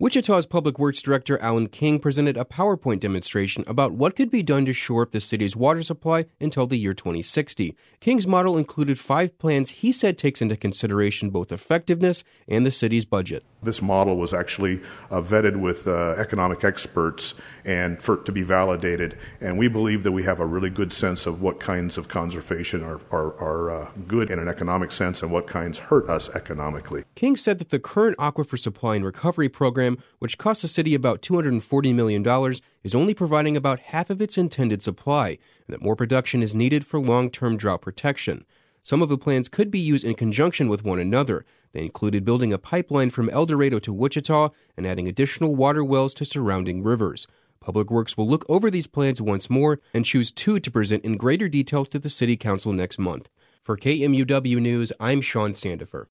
Wichita's Public Works Director Alan King presented a PowerPoint demonstration about what could be done to shore up the city's water supply until the year 2060. King's model included 5 plans he said takes into consideration both effectiveness and the city's budget. This model was actually vetted with economic experts and to be validated, and we believe that we have a really good sense of what kinds of conservation are good in an economic sense and what kinds hurt us economically. King said that the current aquifer supply and recovery program, which costs the city about $240 million, is only providing about half of its intended supply, and that more production is needed for long-term drought protection. Some of the plans could be used in conjunction with one another. They included building a pipeline from El Dorado to Wichita and adding additional water wells to surrounding rivers. Public Works will look over these plans once more and choose 2 to present in greater detail to the City Council next month. For KMUW News, I'm Sean Sandifer.